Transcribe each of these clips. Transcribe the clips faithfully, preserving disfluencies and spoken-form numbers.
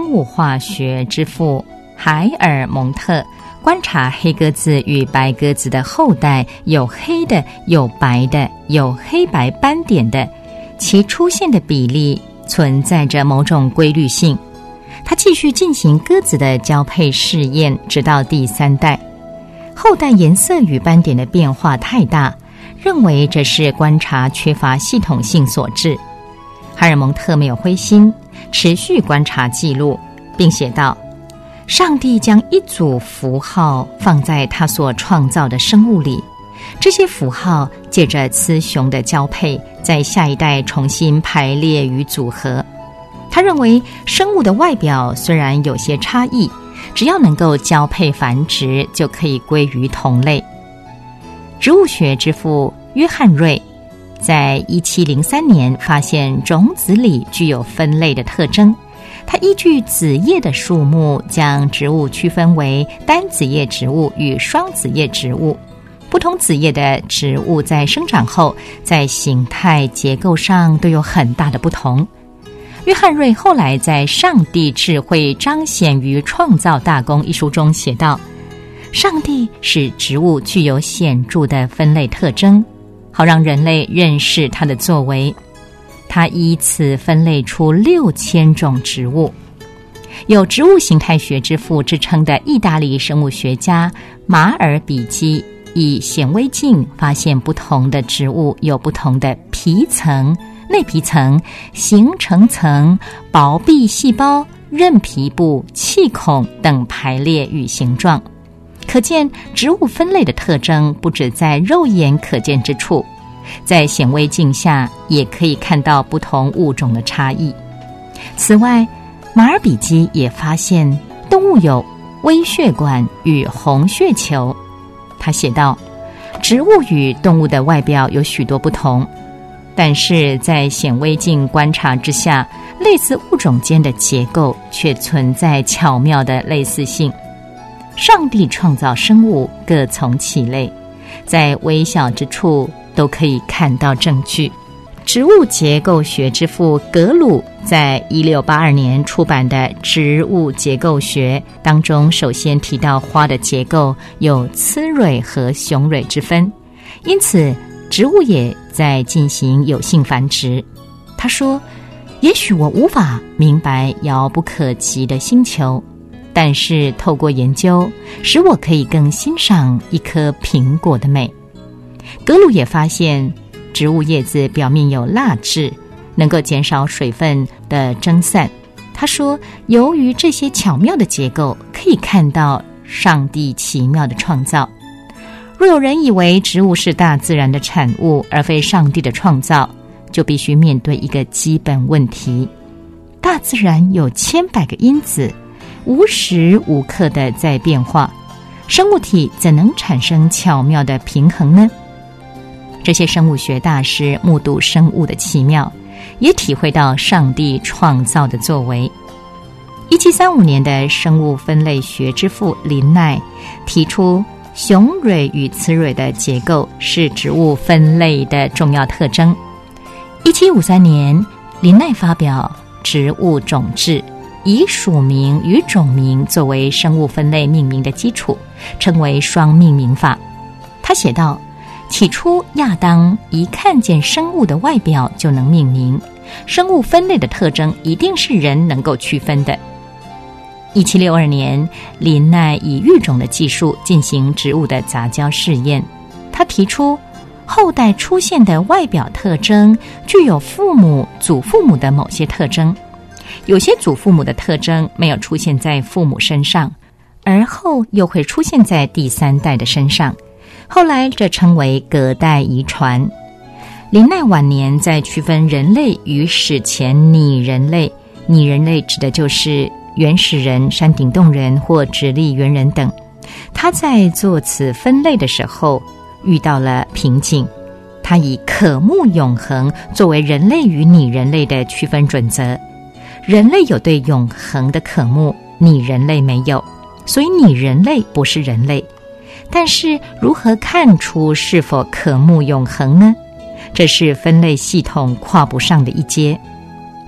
物化学之父海尔蒙特观察黑鸽子与白鸽子的后代，有黑的，有白的，有黑白斑点的，其出现的比例存在着某种规律性。他继续进行鸽子的交配试验，直到第三代，后代颜色与斑点的变化太大，认为这是观察缺乏系统性所致。海尔蒙特没有灰心，持续观察记录，并写道：上帝将一组符号放在他所创造的生物里，这些符号借着雌雄的交配，在下一代重新排列与组合。他认为生物的外表虽然有些差异，只要能够交配繁殖，就可以归于同类。植物学之父约翰瑞在一七零三年发现种子里具有分类的特征，他依据子叶的数目，将植物区分为单子叶植物与双子叶植物。不同子叶的植物在生长后，在形态结构上都有很大的不同。约翰瑞后来在《上帝智慧彰显于创造大功》一书中写道：上帝使植物具有显著的分类特征，好让人类认识他的作为。他依此分类出六千种植物。有植物形态学之父之称的意大利生物学家马尔比基，以显微镜发现不同的植物有不同的皮层、内皮层、形成层、薄壁细胞、韧皮部、气孔等排列与形状。可见植物分类的特征不只在肉眼可见之处，在显微镜下也可以看到不同物种的差异。此外，马尔比基也发现动物有微血管与红血球。他写道：植物与动物的外表有许多不同，但是在显微镜观察之下，类似物种间的结构却存在巧妙的类似性。上帝创造生物各从其类，在微小之处都可以看到证据。植物结构学之父格鲁在一六八二年出版的《植物结构学》当中，首先提到花的结构有雌蕊和雄蕊之分，因此植物也在进行有性繁殖。他说：也许我无法明白遥不可及的星球，但是透过研究，使我可以更欣赏一颗苹果的美。格鲁也发现植物叶子表面有蜡质，能够减少水分的蒸散。他说，由于这些巧妙的结构，可以看到上帝奇妙的创造。若有人以为植物是大自然的产物，而非上帝的创造，就必须面对一个基本问题：大自然有千百个因子，无时无刻的在变化，生物体怎能产生巧妙的平衡呢？这些生物学大师目睹生物的奇妙，也体会到上帝创造的作为。一七三五年的生物分类学之父林奈提出，雄蕊与雌蕊的结构是植物分类的重要特征。一七五三年，林奈发表《植物种志》，以属名与种名作为生物分类命名的基础，称为双命名法。他写道：起初亚当一看见生物的外表就能命名，生物分类的特征一定是人能够区分的。一七六二年，林奈以育种的技术进行植物的杂交试验。他提出，后代出现的外表特征具有父母、祖父母的某些特征，有些祖父母的特征没有出现在父母身上，而后又会出现在第三代的身上。后来这称为隔代遗传。林奈晚年在区分人类与史前拟人类，拟人类指的就是原始人、山顶洞人或直立猿人等。他在做此分类的时候遇到了瓶颈，他以渴慕永恒作为人类与拟人类的区分准则。人类有对永恒的渴慕，拟人类没有，所以拟人类不是人类。但是如何看出是否渴慕永恒呢？这是分类系统跨不上的一阶。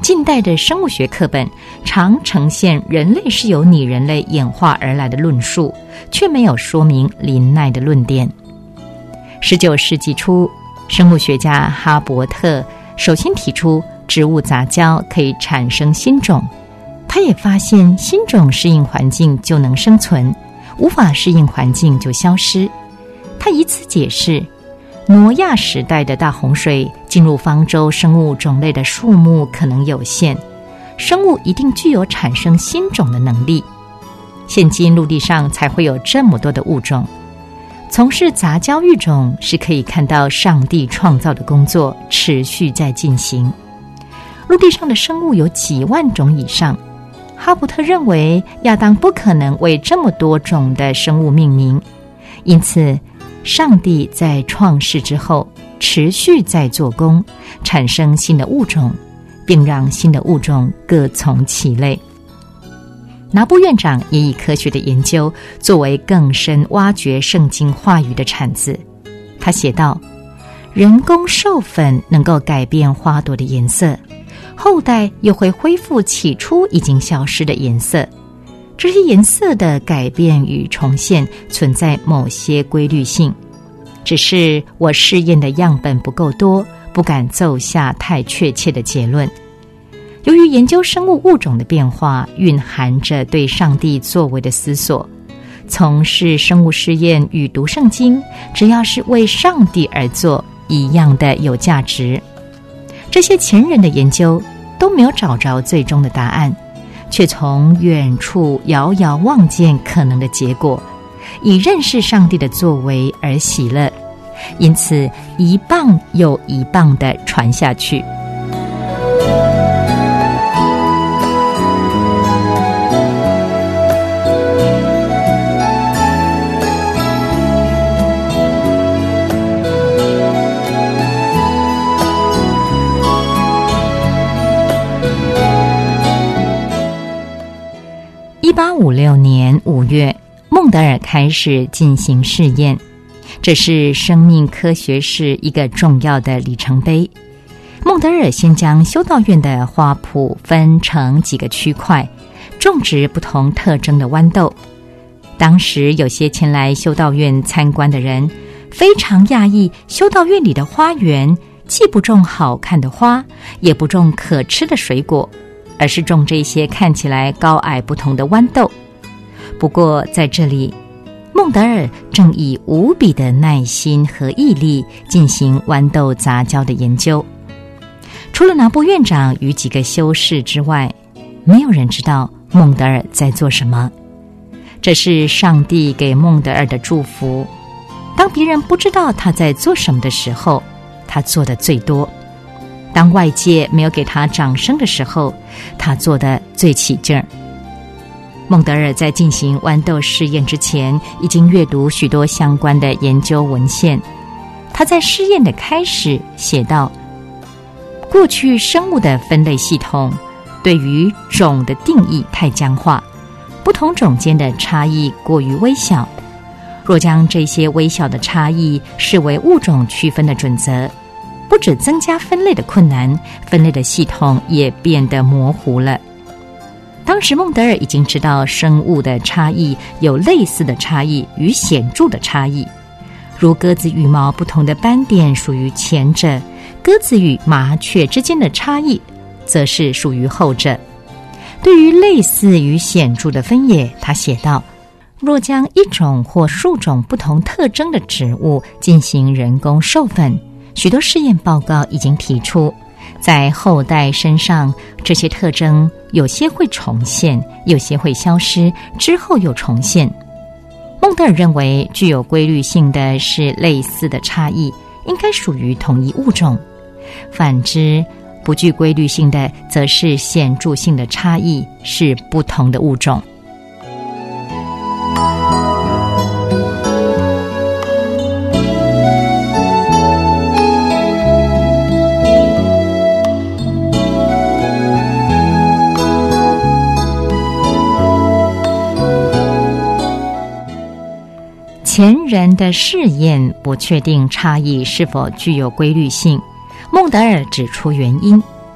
近代的生物学课本常呈现人类是由拟人类演化而来的论述，却没有说明林奈的论点。十九世纪初，生物学家哈伯特首先提出植物杂交可以产生新种，他也发现新种适应环境就能生存，无法适应环境就消失。他以此解释挪亚时代的大洪水进入方舟生物种类的数目可能有限，生物一定具有产生新种的能力，现今陆地上才会有这么多的物种。从事杂交育种是可以看到上帝创造的工作持续在进行。陆地上的生物有几万种以上，哈伯特认为亚当不可能为这么多种的生物命名，因此上帝在创世之后持续在做工，产生新的物种，并让新的物种各从其类。拿布院长也以科学的研究作为更深挖掘圣经话语的产子。他写道，人工授粉能够改变花朵的颜色，后代又会恢复起初已经消失的颜色。这些颜色的改变与重现存在某些规律性，只是我试验的样本不够多，不敢奏下太确切的结论。由于研究生物物种的变化蕴含着对上帝作为的思索，从事生物试验与读圣经，只要是为上帝而做，一样的有价值。这些前人的研究都没有找着最终的答案，却从远处遥遥望见可能的结果，以认识上帝的作为而喜乐，因此一棒又一棒地传下去。一八五六年五月，孟德尔开始进行试验，这是生命科学史一个重要的里程碑。孟德尔先将修道院的花圃分成几个区块，种植不同特征的豌豆。当时有些前来修道院参观的人非常讶异，修道院里的花园既不种好看的花，也不种可吃的水果，而是种这些看起来高矮不同的豌豆。不过在这里，孟德尔正以无比的耐心和毅力进行豌豆杂交的研究。除了拿布院长与几个修士之外，没有人知道孟德尔在做什么。这是上帝给孟德尔的祝福。当别人不知道他在做什么的时候，他做的最多；当外界没有给他掌声的时候，他做的最起劲儿。孟德尔在进行豌豆试验之前，已经阅读许多相关的研究文献。他在试验的开始写道，过去生物的分类系统对于种的定义太僵化，不同种间的差异过于微小。若将这些微小的差异视为物种区分的准则，不只增加分类的困难，分类的系统也变得模糊了。当时孟德尔已经知道生物的差异有类似的差异与显著的差异，如鸽子羽毛不同的斑点属于前者，鸽子与麻雀之间的差异则是属于后者。对于类似与显著的分野，他写道，若将一种或数种不同特征的植物进行人工授粉，许多试验报告已经提出，在后代身上，这些特征有些会重现，有些会消失，之后又重现。孟德尔认为，具有规律性的是类似的差异，应该属于同一物种；反之，不具规律性的，则是显著性的差异，是不同的物种。前人的试验不确定差异是否具有规律性，孟德尔指出原因。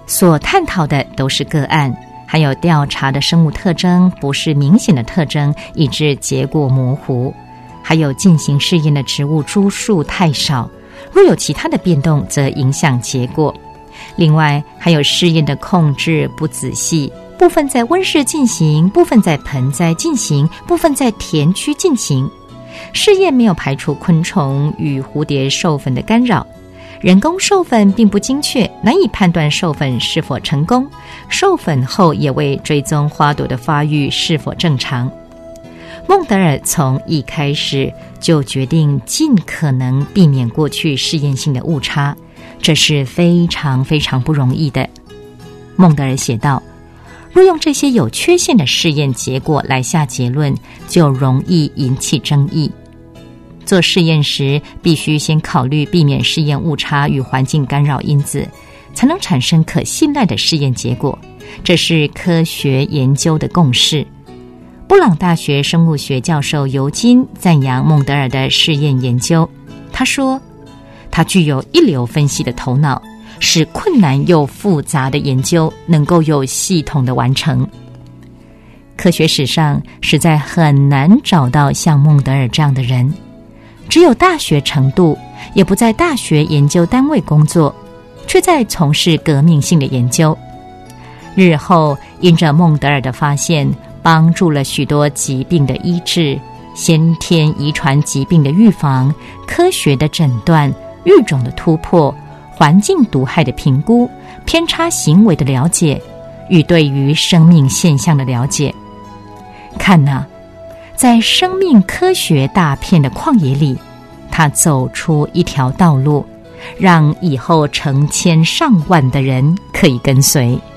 所探讨的都是个案，还有调查的生物特征不是明显的特征，以致结果模糊，还有进行试验的植物株数太少，若有其他的变动则影响结果。另外还有试验的控制不仔细，部分在温室进行，部分在盆栽进行，部分在田区进行。试验没有排除昆虫与蝴蝶授粉的干扰，人工授粉并不精确，难以判断授粉是否成功，授粉后也未追踪花朵的发育是否正常。孟德尔从一开始就决定尽可能避免过去试验性的误差，这是非常非常不容易的。孟德尔写道，若用这些有缺陷的试验结果来下结论，就容易引起争议。做试验时必须先考虑避免试验误差与环境干扰因子，才能产生可信赖的试验结果，这是科学研究的共识。布朗大学生物学教授尤金赞扬孟德尔的试验研究，他说，他具有一流分析的头脑，使困难又复杂的研究能够有系统的完成。科学史上实在很难找到像孟德尔这样的人，只有大学程度，也不在大学研究单位工作，却在从事革命性的研究。日后因着孟德尔的发现，帮助了许多疾病的医治、先天遗传疾病的预防、科学的诊断、育种的突破、环境毒害的评估、偏差行为的了解与对于生命现象的了解。看哪，在生命科学大片的旷野里，他走出一条道路，让以后成千上万的人可以跟随。